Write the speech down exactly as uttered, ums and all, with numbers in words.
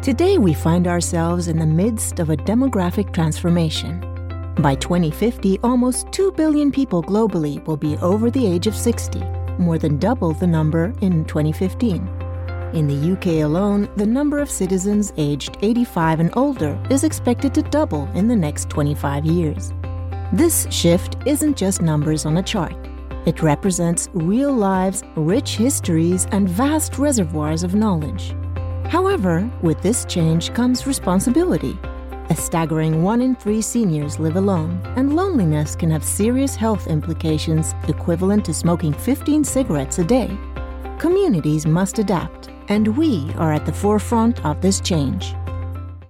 Today, we find ourselves in the midst of a demographic transformation. By twenty fifty, almost two billion people globally will be over the age of sixty, more than double the number in twenty fifteen. In the U K alone, the number of citizens aged eighty-five and older is expected to double in the next twenty-five years. This shift isn't just numbers on a chart. It represents real lives, rich histories, and vast reservoirs of knowledge. However, with this change comes responsibility. A staggering one in three seniors live alone, and loneliness can have serious health implications equivalent to smoking fifteen cigarettes a day. Communities must adapt, and we are at the forefront of this change.